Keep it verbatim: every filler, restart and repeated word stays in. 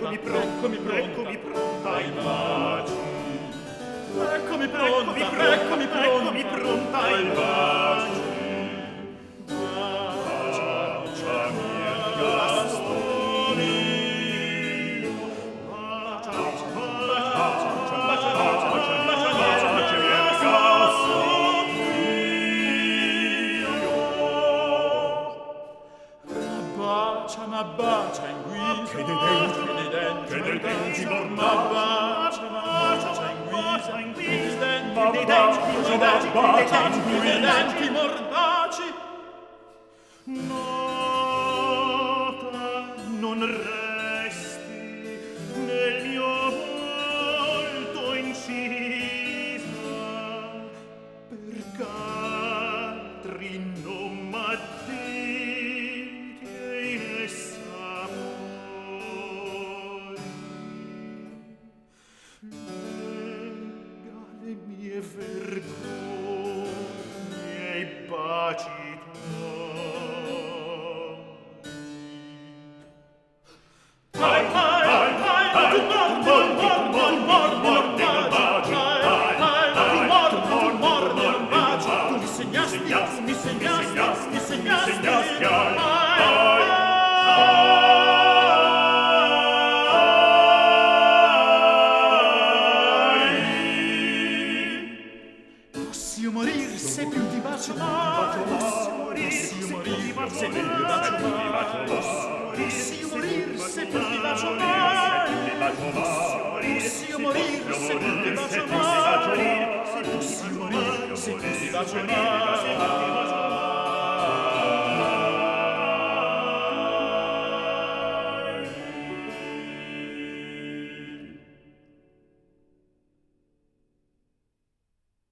eccomi pronta, eccomi pronta, eccomi pronta ai baci. Eccomi pronta, eccomi pronta, eccomi pronta ai baci. Baciami e Gastoni. Ma bacia in guisa, che dei denti, che dei denti, che dei denti, ma bacia, ma bacia in guisa, in guisa, ma bacia, ma bacia in guisa, che dei denti mordaci. Nota non resti nel mio volto incisa, perch'altri non m'additi e le mie vergogne e i baci tuoi. Ai, ai, ai, ai, tu mordi, tu mordi, tu mordi, tu baci. Ai, ai, tu mordi, tu mordi, tu baci. Tu mi segnasti, tu mi segnasti, mi segnasti, ai, ai. Posso morir se più ti bacio mai. Posso morir se più ti bacio mai. Posso morir se più ti bacio mai. Posso morir se più ti bacio mai. Posso morir se più ti bacio mai.